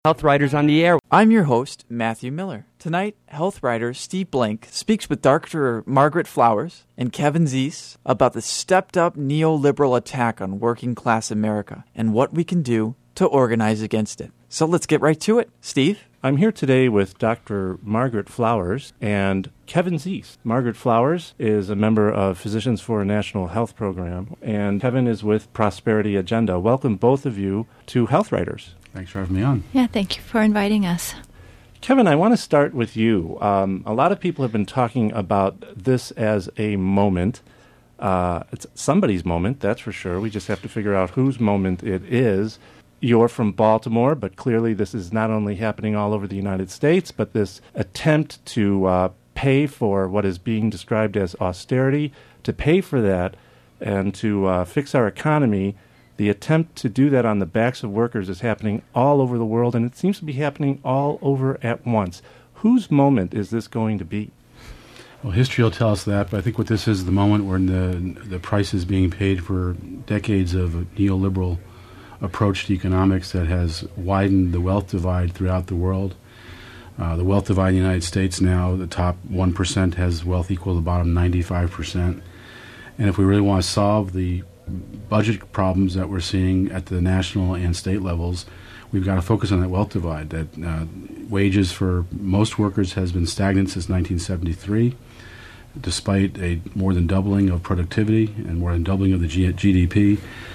Health Writers on the Air. I'm your host, Matthew Miller. Tonight, health writer Steve Blank speaks with Dr. Margaret Flowers and Kevin Zeese about the stepped-up neoliberal attack on working-class America and what we can do to organize against it. So let's get right to it. Steve? I'm here today with Dr. Margaret Flowers and Kevin Zeese. Margaret Flowers is a member of Physicians for a National Health Program, and Kevin is with Prosperity Agenda. Welcome, both of you, to Health Writers. Thanks for having me on. Yeah, thank you for inviting us. Kevin, I want to start with you. A lot of people have been talking about this as a moment. It's somebody's moment, that's for sure. We just have to figure out whose moment it is. You're from Baltimore, but clearly this is not only happening all over the United States, but this attempt to pay for what is being described as austerity, to pay for that and to fix our economy. The attempt to do that on the backs of workers is happening all over the world, and it seems to be happening all over at once. Whose moment is this going to be? Well, history will tell us that, but I think what this is the moment when the price is being paid for decades of a neoliberal approach to economics that has widened the wealth divide throughout the world. The wealth divide in the United States now, the top 1% has wealth equal to the bottom 95%. And if we really want to solve the budget problems that we're seeing at the national and state levels, we've got to focus on that wealth divide. That wages for most workers has been stagnant since 1973, despite a more than doubling of productivity and more than doubling of the GDP.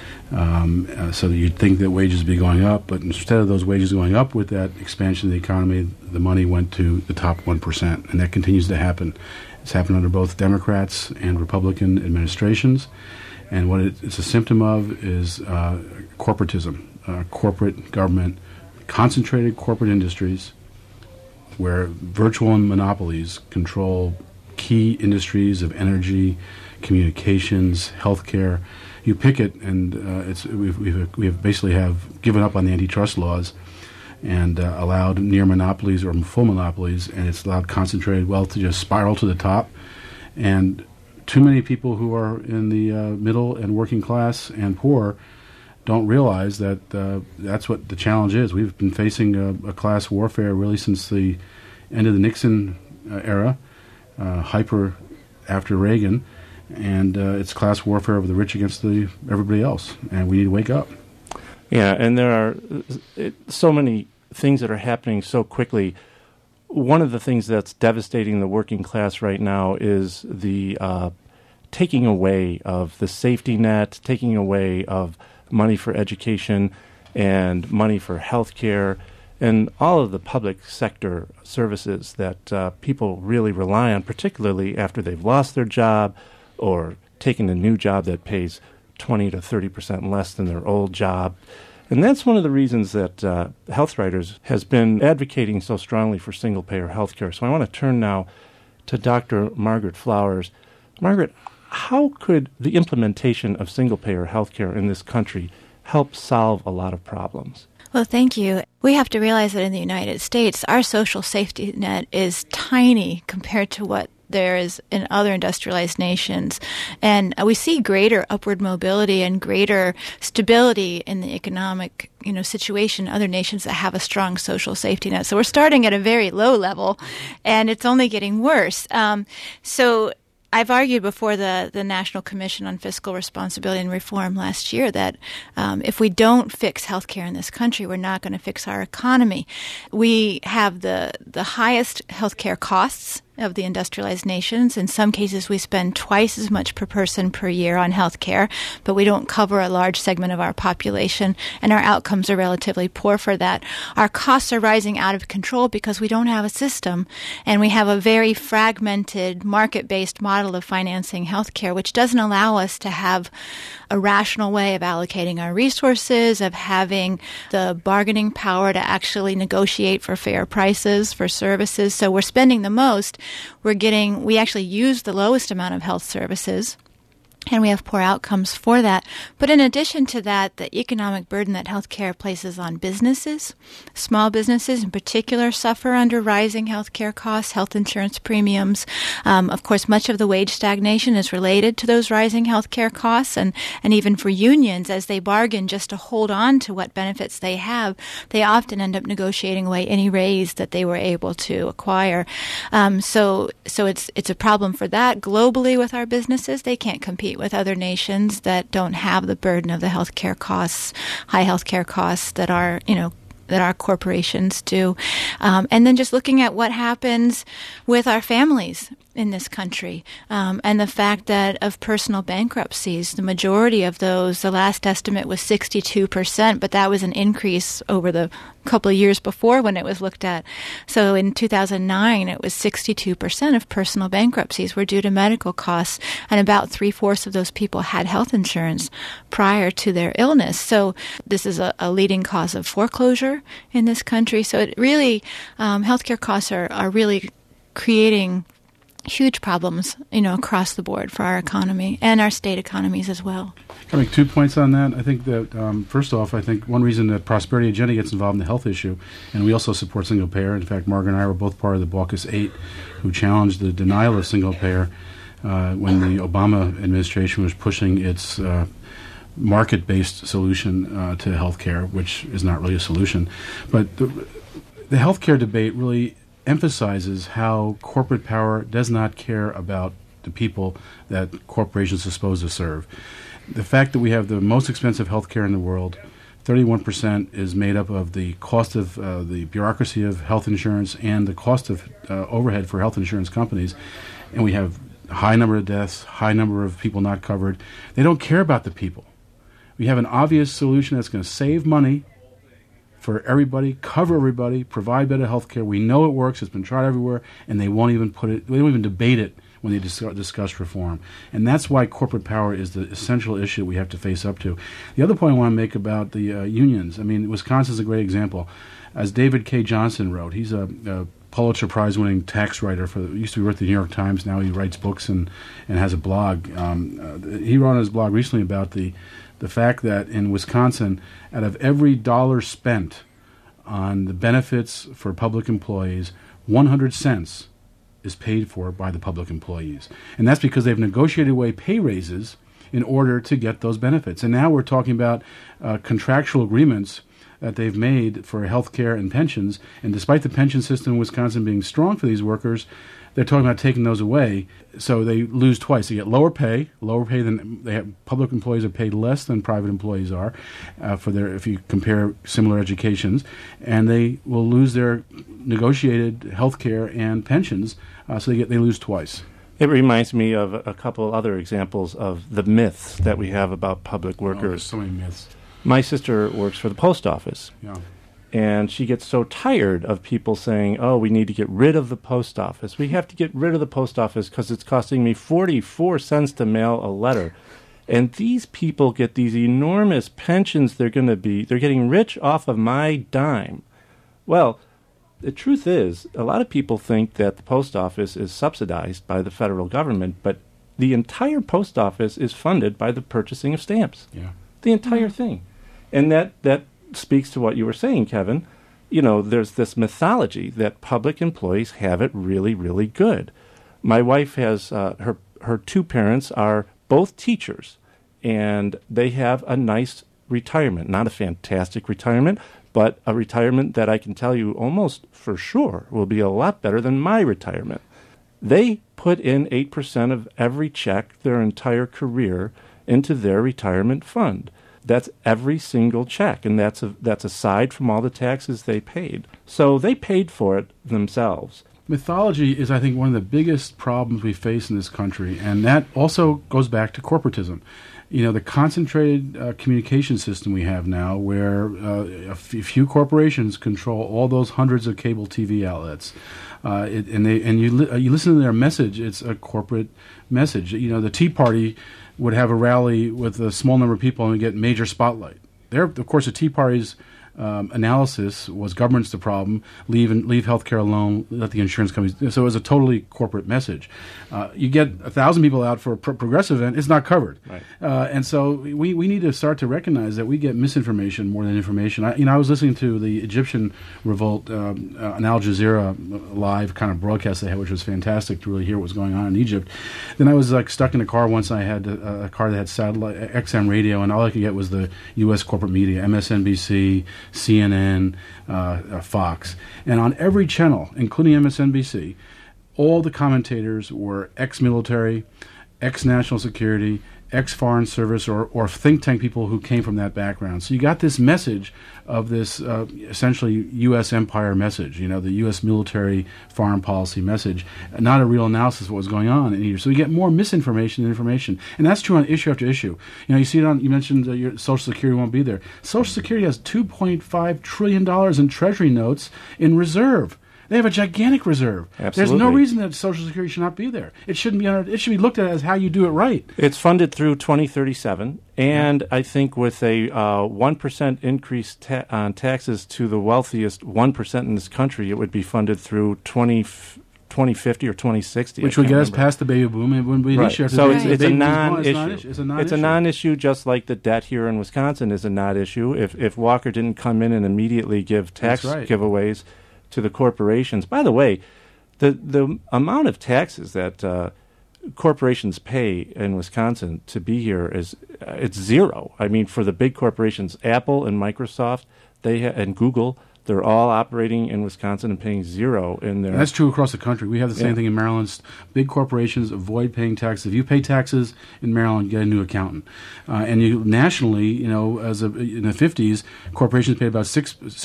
So that you'd think that wages would be going up, but instead of those wages going up with that expansion of the economy, the money went to the top 1%, and that continues to happen. It's happened under both Democrats and Republican administrations. And what it's a symptom of is corporatism, corporate government, concentrated corporate industries where virtual monopolies control key industries of energy, communications, healthcare. You pick it, and we basically have given up on the antitrust laws and allowed near monopolies or full monopolies, and it's allowed concentrated wealth to just spiral to the top. And too many people who are in the middle and working class and poor don't realize that that's what the challenge is. We've been facing a class warfare really since the end of the Nixon era, hyper after Reagan, and it's class warfare of the rich against everybody else, and we need to wake up. Yeah, and there are so many things that are happening so quickly. One of the things that's devastating the working class right now is the taking away of the safety net, taking away of money for education and money for health care and all of the public sector services that people really rely on, particularly after they've lost their job or taken a new job that pays 20 to 30% less than their old job. And that's one of the reasons that Health Writers has been advocating so strongly for single-payer health care. So I want to turn now to Dr. Margaret Flowers. Margaret, how could the implementation of single-payer health care in this country help solve a lot of problems? Well, thank you. We have to realize that in the United States, our social safety net is tiny compared to what there is in other industrialized nations. And we see greater upward mobility and greater stability in the economic, situation in other nations that have a strong social safety net. So we're starting at a very low level, and it's only getting worse. So I've argued before the National Commission on Fiscal Responsibility and Reform last year that if we don't fix healthcare in this country, we're not going to fix our economy. We have the highest healthcare costs of the industrialized nations. In some cases, we spend twice as much per person per year on health care, but we don't cover a large segment of our population, and our outcomes are relatively poor for that. Our costs are rising out of control because we don't have a system, and we have a very fragmented market-based model of financing health care, which doesn't allow us to have a rational way of allocating our resources, of having the bargaining power to actually negotiate for fair prices for services. So we're spending the most. We actually use the lowest amount of health services. And we have poor outcomes for that. But in addition to that, the economic burden that healthcare places on businesses, small businesses in particular, suffer under rising healthcare costs, health insurance premiums. Of course, much of the wage stagnation is related to those rising healthcare costs. And even for unions, as they bargain just to hold on to what benefits they have, they often end up negotiating away any raise that they were able to acquire. So it's a problem for that. Globally with our businesses, they can't compete with other nations that don't have the burden of the healthcare costs, high healthcare costs that our corporations do. And then just looking at what happens with our families in this country, and the fact that of personal bankruptcies, the majority of those, the last estimate was 62%, but that was an increase over the couple of years before when it was looked at. So in 2009, it was 62% of personal bankruptcies were due to medical costs, and about 3/4 of those people had health insurance prior to their illness. So this is a leading cause of foreclosure in this country. So it really, healthcare costs are really creating huge problems, across the board for our economy and our state economies as well. Can I make 2 points on that? I think that, first off, I think one reason that Prosperity Agenda gets involved in the health issue, and we also support single payer. In fact, Margaret and I were both part of the Baucus 8 who challenged the denial of single payer when the Obama administration was pushing its market-based solution to health care, which is not really a solution. But the health care debate really emphasizes how corporate power does not care about the people that corporations are supposed to serve. The fact that we have the most expensive health care in the world, 31% is made up of the cost of the bureaucracy of health insurance and the cost of overhead for health insurance companies, and we have a high number of deaths, high number of people not covered. They don't care about the people. We have an obvious solution that's going to save money for everybody, cover everybody, provide better health care. We know it works. It's been tried everywhere, and they won't even they don't even debate it when they discuss reform. And that's why corporate power is the essential issue we have to face up to. The other point I want to make about the unions, I mean, Wisconsin's a great example. As David K. Johnson wrote, he's a Pulitzer Prize-winning tax writer. Used to work at the New York Times. Now he writes books and has a blog. He wrote on his blog recently about the fact that in Wisconsin, out of every dollar spent on the benefits for public employees, 100 cents is paid for by the public employees. And that's because they've negotiated away pay raises in order to get those benefits. And now we're talking about contractual agreements that they've made for health care and pensions. And despite the pension system in Wisconsin being strong for these workers, they're talking about taking those away, so they lose twice. They get lower pay than they have. Public employees are paid less than private employees are if you compare similar educations, and they will lose their negotiated health care and pensions, so they lose twice. It reminds me of a couple other examples of the myths that we have about public workers. So many myths. My sister works for the post office. Yeah. And she gets so tired of people saying, oh, we need to get rid of the post office. We have to get rid of the post office because it's costing me 44 cents to mail a letter. And these people get these enormous pensions. They're getting rich off of my dime. Well, the truth is, a lot of people think that the post office is subsidized by the federal government, but the entire post office is funded by the purchasing of stamps. Yeah. The entire thing. And that speaks to what you were saying, Kevin. There's this mythology that public employees have it really, really good. My wife has her two parents are both teachers, and they have a nice retirement. Not a fantastic retirement, but a retirement that I can tell you almost for sure will be a lot better than my retirement. They put in 8% of every check their entire career into their retirement fund. That's every single check, and that's aside from all the taxes they paid. So they paid for it themselves. Mythology is, I think, one of the biggest problems we face in this country, and that also goes back to corporatism. The concentrated communication system we have now, where a few corporations control all those hundreds of cable TV outlets, you listen to their message. It's a corporate message. The Tea Party would have a rally with a small number of people and get major spotlight. Of course, the Tea Party's analysis was government's the problem, leave healthcare alone, let the insurance companies. So it was a totally corporate message. You get 1,000 people out for a progressive event, it's not covered. Right. And so we need to start to recognize that we get misinformation more than information. I was listening to the Egyptian revolt, an Al Jazeera live kind of broadcast they had, which was fantastic to really hear what was going on in Egypt. Then I was stuck in a car once. I had a car that had satellite XM radio, and all I could get was the U.S. corporate media, MSNBC, CNN, Fox. And on every channel, including MSNBC, all the commentators were ex-military, ex-national security, ex-foreign service, or think tank people who came from that background. So you got this message of this essentially U.S. empire message, the U.S. military foreign policy message, not a real analysis of what was going on in here. So you get more misinformation than information. And that's true on issue after issue. You see it you mentioned your Social Security won't be there. Social Security has $2.5 trillion in Treasury notes in reserve. They have a gigantic reserve. Absolutely. There's no reason that Social Security should not be there. It shouldn't be. It should be looked at as how you do it right. It's funded through 2037, and I think with a 1% increase on taxes to the wealthiest 1% in this country, it would be funded through 2050 or 2060. Which would get us past the baby boom. It wouldn't be an issue. So it's a non-issue. It's a non-issue, just like the debt here in Wisconsin is a non-issue. If Walker didn't come in and immediately give tax giveaways to the corporations. By the way, the amount of taxes that corporations pay in Wisconsin to be here it's zero. I mean, for the big corporations, Apple and Microsoft, and Google, they're all operating in Wisconsin and paying zero in their... And that's true across the country. We have the same thing in Maryland. Big corporations avoid paying taxes. If you pay taxes in Maryland, get a new accountant. And you nationally, in the 50s, corporations paid about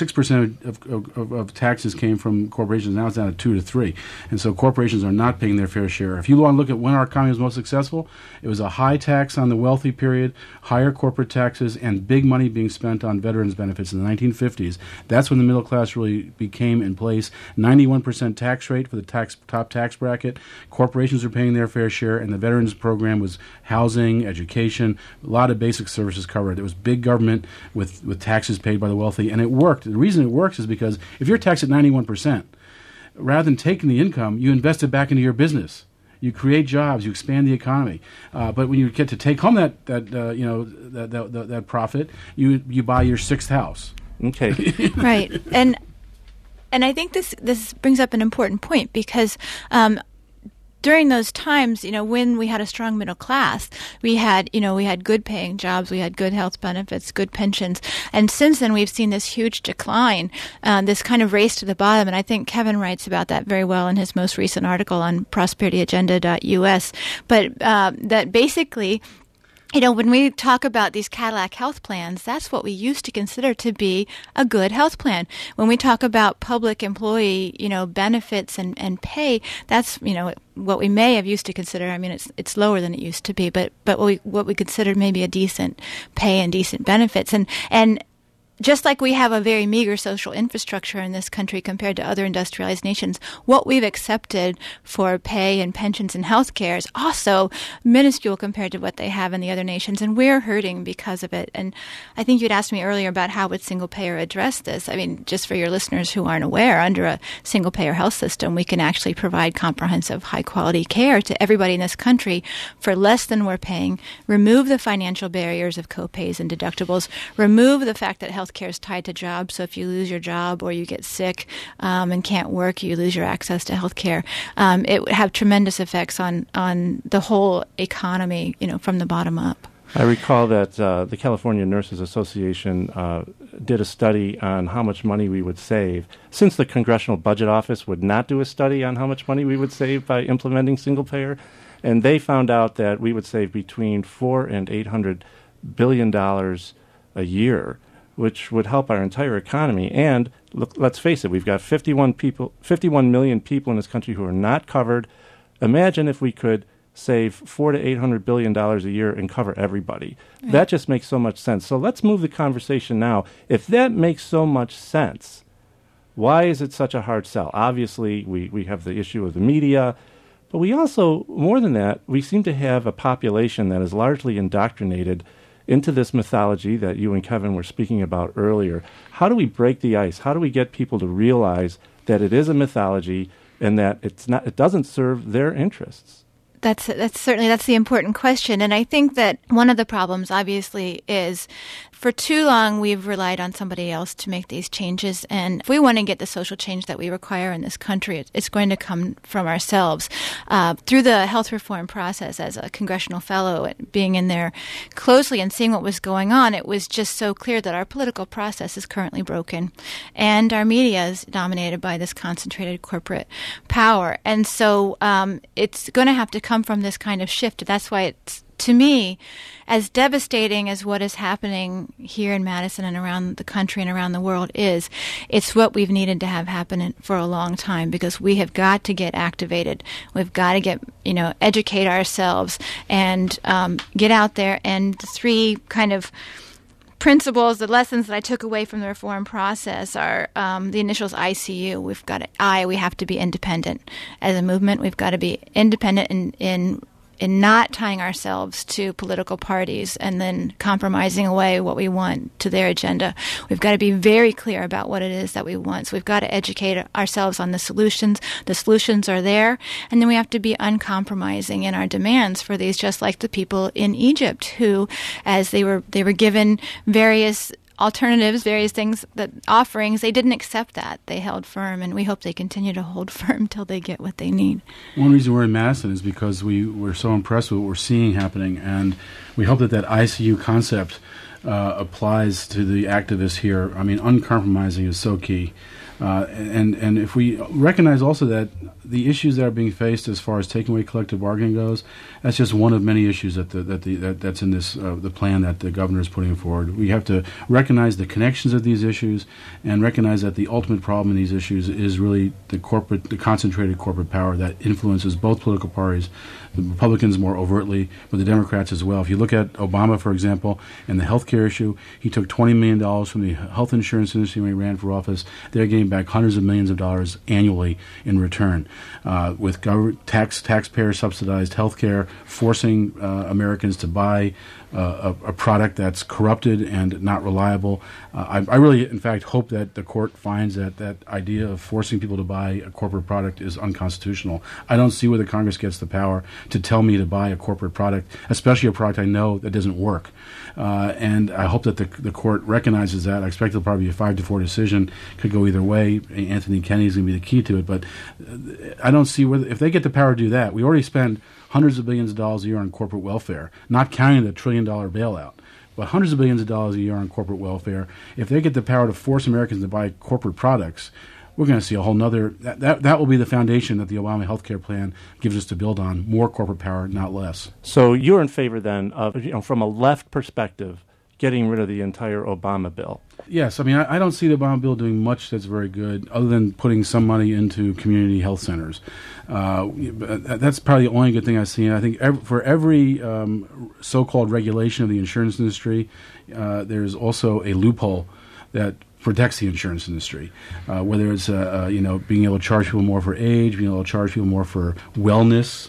6% of taxes came from corporations. Now it's down to 2 to 3. And so corporations are not paying their fair share. If you want to look at when our economy was most successful, it was a high tax on the wealthy period, higher corporate taxes, and big money being spent on veterans benefits in the 1950s. That's when the middle class really became in place. 91% tax rate for the top tax bracket. Corporations are paying their fair share, and the veterans program was housing, education, a lot of basic services covered. It was big government with taxes paid by the wealthy, and it worked. The reason it works is because if you're taxed at 91%, rather than taking the income, you invest it back into your business. You create jobs. You expand the economy. But when you get to take home that profit, you buy your sixth house. Okay. Right. And I think this brings up an important point because during those times, when we had a strong middle class, we had good paying jobs, we had good health benefits, good pensions. And since then, we've seen this huge decline, this kind of race to the bottom. And I think Kevin writes about that very well in his most recent article on prosperityagenda.us. But that basically, when we talk about these Cadillac health plans, that's what we used to consider to be a good health plan. When we talk about public employee, benefits and pay, that's, what we may have used to consider. I mean, it's lower than it used to be, but what we considered maybe a decent pay and decent benefits. And just like we have a very meager social infrastructure in this country compared to other industrialized nations, what we've accepted for pay and pensions and health care is also minuscule compared to what they have in the other nations, and we're hurting because of it. And I think you'd asked me earlier about how would single-payer address this. I mean, just for your listeners who aren't aware, under a single-payer health system, we can actually provide comprehensive, high-quality care to everybody in this country for less than we're paying, remove the financial barriers of copays and deductibles, remove the fact that health care is tied to jobs. So if you lose your job or you get sick and can't work, you lose your access to health care. It would have tremendous effects on the whole economy, from the bottom up. I recall that the California Nurses Association did a study on how much money we would save, since the Congressional Budget Office would not do a study on how much money we would save by implementing single payer. And they found out that we would save between $400 and $800 billion a year, which would help our entire economy. And look, let's face it, we've got 51 million people in this country who are not covered. Imagine if we could save $400 to $800 billion a year and cover everybody. Right. That just makes so much sense. So let's move the conversation now. If that makes so much sense, why is it such a hard sell? Obviously, we have the issue of the media, but we also, more than that, we seem to have a population that is largely indoctrinated into this mythology that you and Kevin were speaking about earlier. How do we break the ice? How do we get people to realize that it is a mythology and that it doesn't serve their interests? That's the important question. And I think that one of the problems, obviously, is for too long we've relied on somebody else to make these changes. And if we want to get the social change that we require in this country, it's going to come from ourselves. Through the health reform process as a congressional fellow, and being in there closely and seeing what was going on, it was just so clear that our political process is currently broken. And our media is dominated by this concentrated corporate power. And so it's going to have to come from this kind of shift. That's why it's, to me, as devastating as what is happening here in Madison and around the country and around the world is, it's what we've needed to have happen for a long time, because we have got to get activated. We've got to get, educate ourselves and get out there. And the three kind of principles, the lessons that I took away from the reform process are the initials ICU. We have to be independent. As a movement, we've got to be independent in not tying ourselves to political parties and then compromising away what we want to their agenda. We've got to be very clear about what it is that we want. So we've got to educate ourselves on the solutions. The solutions are there. And then we have to be uncompromising in our demands for these, just like the people in Egypt who, as they were given various alternatives, various things, offerings, they didn't accept that. They held firm, and we hope they continue to hold firm till they get what they need. One reason we're in Madison is because we're so impressed with what we're seeing happening, and we hope that ICU concept applies to the activists here. I mean, uncompromising is so key. And if we recognize also that the issues that are being faced as far as taking away collective bargaining goes, that's just one of many issues that's in this the plan that the governor is putting forward. We have to recognize the connections of these issues and recognize that the ultimate problem in these issues is really the concentrated corporate power that influences both political parties, the Republicans more overtly, but the Democrats as well. If you look at Obama, for example, and the health care issue, he took $20 million from the health insurance industry when he ran for office. They're getting back hundreds of millions of dollars annually in return. With taxpayer subsidized health care, forcing Americans to buy a product that's corrupted and not reliable. I really, in fact, hope that the court finds that idea of forcing people to buy a corporate product is unconstitutional. I don't see where the Congress gets the power to tell me to buy a corporate product, especially a product I know that doesn't work. And I hope that the court recognizes that. I expect it'll probably be a 5-4 decision. Could go either way. Anthony Kennedy is going to be the key to it. But I don't see whether, if they get the power to do that, we already spend hundreds of billions of dollars a year on corporate welfare, not counting the $1 trillion bailout, but hundreds of billions of dollars a year on corporate welfare. If they get the power to force Americans to buy corporate products, we're going to see a whole nother, that will be the foundation that the Obama health care plan gives us to build on, more corporate power, not less. So you're in favor then of, from a left perspective, getting rid of the entire Obama bill? Yes. I mean, I don't see the Obama bill doing much that's very good other than putting some money into community health centers. That's probably the only good thing I've seen. I think for every so-called regulation of the insurance industry, there's also a loophole that protects the insurance industry, whether it's being able to charge people more for age, being able to charge people more for wellness.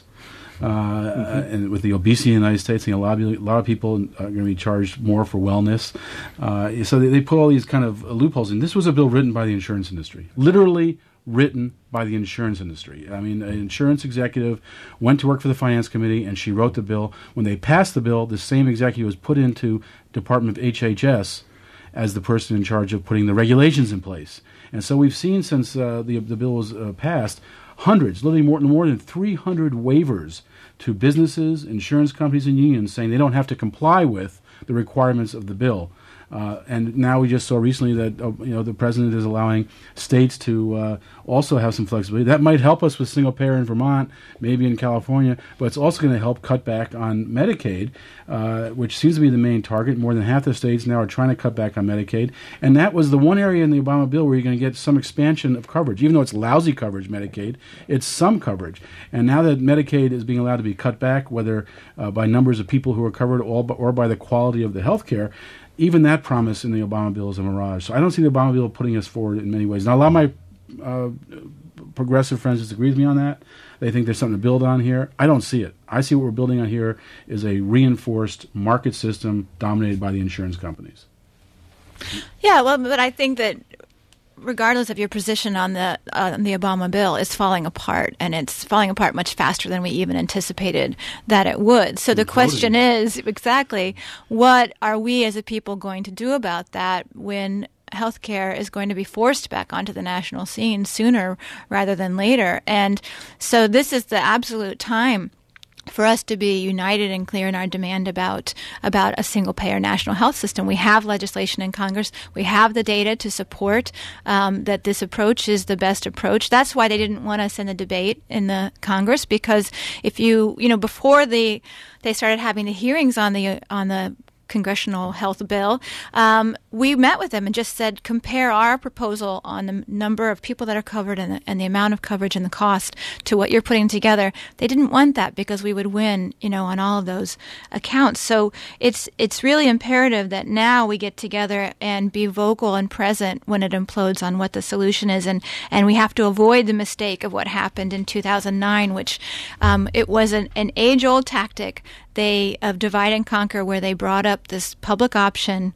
And with the obesity in the United States, a lot of people are going to be charged more for wellness. So they put all these kind of loopholes in. This was a bill written by the insurance industry, literally written by the insurance industry. I mean, an insurance executive went to work for the Finance Committee, and she wrote the bill. When they passed the bill, the same executive was put into Department of HHS as the person in charge of putting the regulations in place. And so we've seen since the bill was passed, hundreds, literally more than 300 waivers to businesses, insurance companies, and unions saying they don't have to comply with the requirements of the bill. And now we just saw recently that the president is allowing states to also have some flexibility. That might help us with single payer in Vermont, maybe in California, but it's also going to help cut back on Medicaid, which seems to be the main target. More than half the states now are trying to cut back on Medicaid. And that was the one area in the Obama bill where you're going to get some expansion of coverage. Even though it's lousy coverage, Medicaid, it's some coverage. And now that Medicaid is being allowed to be cut back, whether by numbers of people who are covered or by the quality of the health care, even that promise in the Obama bill is a mirage. So I don't see the Obama bill putting us forward in many ways. Now, a lot of my progressive friends disagree with me on that. They think there's something to build on here. I don't see it. I see what we're building on here is a reinforced market system dominated by the insurance companies. Yeah, well, but I think that regardless of your position on the Obama bill, it's falling apart, and it's falling apart much faster than we even anticipated that it would. So the question is, exactly, what are we as a people going to do about that when healthcare is going to be forced back onto the national scene sooner rather than later? And so this is the absolute time for us to be united and clear in our demand about a single-payer national health system. We have legislation in Congress. We have the data to support that this approach is the best approach. That's why they didn't want us in the debate in the Congress, because if before they started having the hearings on the congressional health bill, we met with them and just said, compare our proposal on the number of people that are covered and the amount of coverage and the cost to what you're putting together. They didn't want that because we would win, on all of those accounts. So it's really imperative that now we get together and be vocal and present when it implodes on what the solution is. And we have to avoid the mistake of what happened in 2009, which it was an age-old tactic of divide and conquer, where they brought up this public option,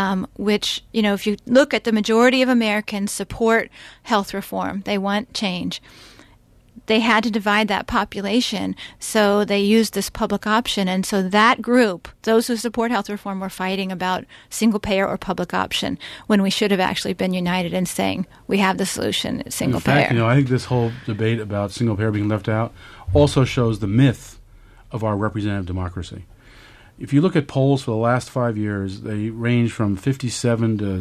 which, if you look at the majority of Americans support health reform, they want change. They had to divide that population, so they used this public option. And so that group, those who support health reform, were fighting about single payer or public option, when we should have actually been united in saying we have the solution, it's single payer. In fact, I think this whole debate about single payer being left out also shows the myth of our representative democracy. If you look at polls for the last 5 years, they range from 57 to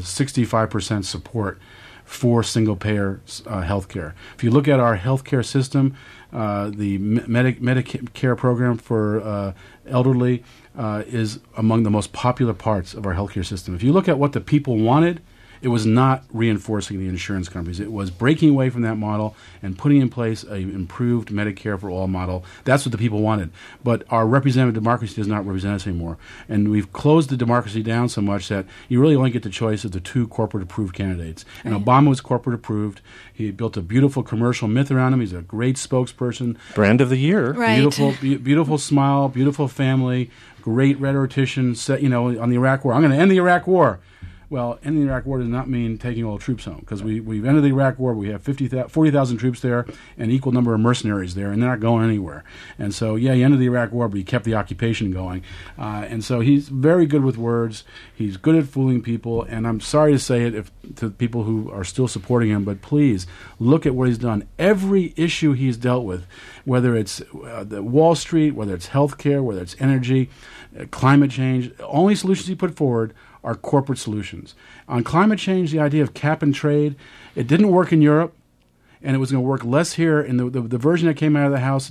65% support for single-payer health care. If you look at our health care system, the Medicare program for elderly is among the most popular parts of our health care system. If you look at what the people wanted, it was not reinforcing the insurance companies. It was breaking away from that model and putting in place an improved Medicare for all model. That's what the people wanted. But our representative democracy does not represent us anymore. And we've closed the democracy down so much that you really only get the choice of the two corporate-approved candidates. And Obama was corporate-approved. He built a beautiful commercial myth around him. He's a great spokesperson. Brand of the year. Right. Beautiful smile, beautiful family, great rhetorician, on the Iraq War. I'm going to end the Iraq War. Well, ending the Iraq War does not mean taking all the troops home, because we've ended the Iraq War. We have 40,000 troops there and an equal number of mercenaries there, and they're not going anywhere. And so, you ended the Iraq War, but you kept the occupation going. And so he's very good with words. He's good at fooling people, and I'm sorry to say it to people who are still supporting him, but please look at what he's done. Every issue he's dealt with, whether it's the Wall Street, whether it's healthcare, whether it's energy, climate change, the only solutions he put forward are corporate solutions. On climate change, the idea of cap and trade, it didn't work in Europe, and it was going to work less here. In the version that came out of the House,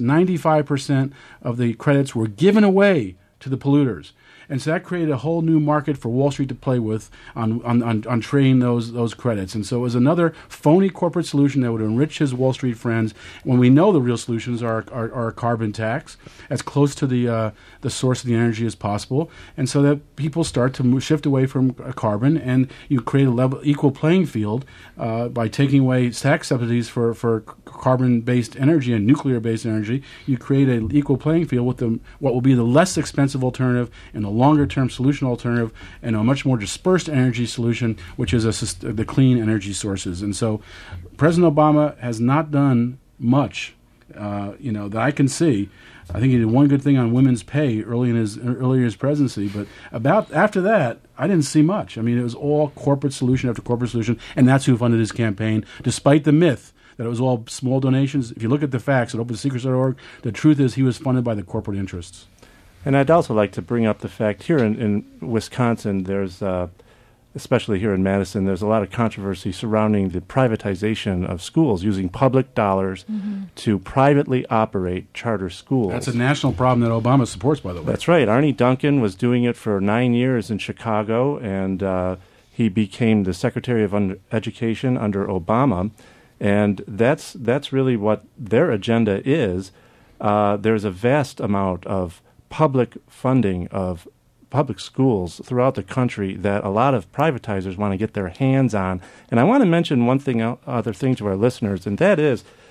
95% of the credits were given away to the polluters. And so that created a whole new market for Wall Street to play with on trading those credits. And so it was another phony corporate solution that would enrich his Wall Street friends, when we know the real solutions are a carbon tax as close to the source of the energy as possible. And so that people start to shift away from carbon, and you create a equal playing field by taking away tax subsidies for carbon-based energy and nuclear-based energy. You create an equal playing field with what will be the less expensive alternative and the longer-term solution alternative, and a much more dispersed energy solution, which is the clean energy sources. And so President Obama has not done much, that I can see. I think he did one good thing on women's pay earlier in his presidency, but after that, I didn't see much. I mean, it was all corporate solution after corporate solution, and that's who funded his campaign, despite the myth that it was all small donations. If you look at the facts at OpenSecrets.org, the truth is he was funded by the corporate interests. And I'd also like to bring up the fact here in Wisconsin, there's, especially here in Madison, there's a lot of controversy surrounding the privatization of schools, using public dollars to privately operate charter schools. That's a national problem that Obama supports, by the way. That's right. Arnie Duncan was doing it for 9 years in Chicago, and he became the Secretary of Education under Obama. And that's really what their agenda is. There's a vast amount of public funding of public schools throughout the country that a lot of privatizers want to get their hands on. And I want to mention one other thing to our listeners, and that is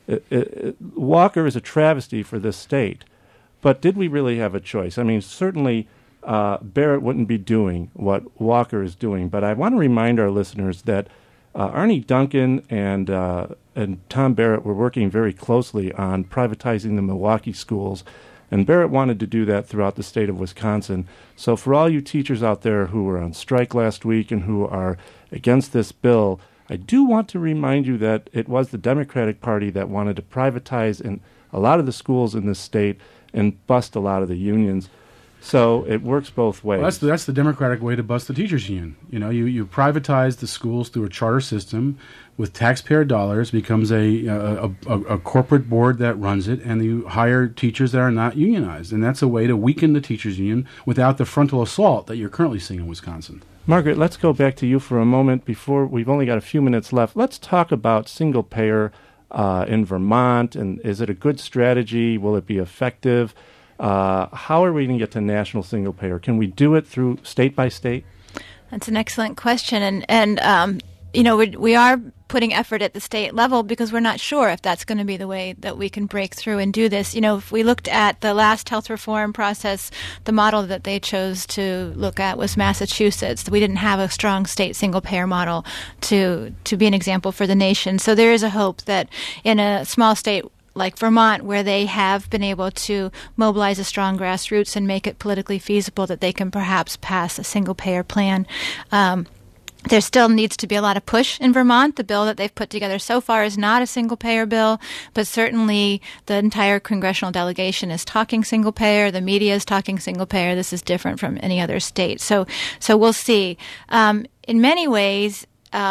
Walker is a travesty for this state. But did we really have a choice? I mean, certainly Barrett wouldn't be doing what Walker is doing. But I want to remind our listeners that Arne Duncan and Tom Barrett were working very closely on privatizing the Milwaukee schools. And Barrett wanted to do that throughout the state of Wisconsin. So for all you teachers out there who were on strike last week and who are against this bill, I do want to remind you that it was the Democratic Party that wanted to privatize in a lot of the schools in this state and bust a lot of the unions. So it works both ways. Well, that's the Democratic way to bust the teachers union. You know, you privatize the schools through a charter system with taxpayer dollars, becomes a corporate board that runs it, and you hire teachers that are not unionized. And that's a way to weaken the teachers union without the frontal assault that you're currently seeing in Wisconsin. Margaret, let's go back to you for a moment before we've only got a few minutes left. Let's talk about single payer in Vermont, and is it a good strategy? Will it be effective? How are we going to get to national single payer? Can we do it through state by state? That's an excellent question, and you know, we are putting effort at the state level because we're not sure if that's going to be the way that we can break through and do this. You know, if we looked at the last health reform process, the model that they chose to look at was Massachusetts. We didn't have a strong state single payer model to be an example for the nation. So there is a hope that in a small state like Vermont, where they have been able to mobilize a strong grassroots and make it politically feasible, that they can perhaps pass a single payer plan. There still needs to be a lot of push in Vermont. The bill that they've put together so far is not a single-payer bill, but certainly the entire congressional delegation is talking single-payer. The media is talking single-payer. This is different from any other state. So we'll see. In many ways,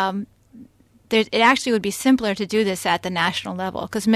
it actually would be simpler to do this at the national level, because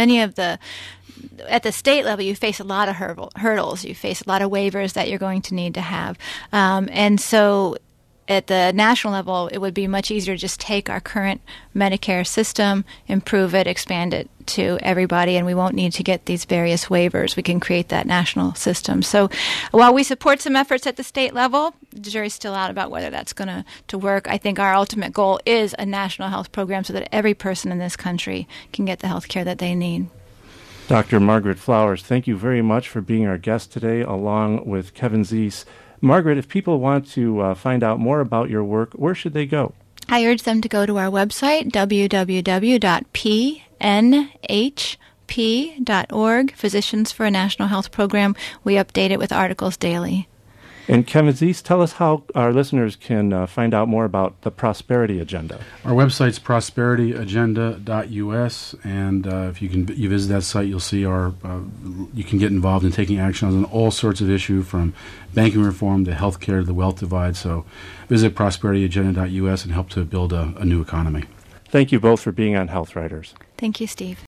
at the state level, you face a lot of hurdles. You face a lot of waivers that you're going to need to have. And so at the national level, it would be much easier to just take our current Medicare system, improve it, expand it to everybody, and we won't need to get these various waivers. We can create that national system. So while we support some efforts at the state level, the jury's still out about whether that's going to work. I think our ultimate goal is a national health program so that every person in this country can get the health care that they need. Dr. Margaret Flowers, thank you very much for being our guest today, along with Kevin Zeese. Margaret, if people want to find out more about your work, where should they go? I urge them to go to our website, www.pnhp.org, Physicians for a National Health Program. We update it with articles daily. And Kevin Zeese, tell us how our listeners can find out more about the Prosperity Agenda. Our website's prosperityagenda.us, and if you visit that site, you'll see you can get involved in taking action on all sorts of issues, from banking reform to healthcare to the wealth divide. So visit prosperityagenda.us and help to build a new economy. Thank you both for being on Health Writers. Thank you, Steve.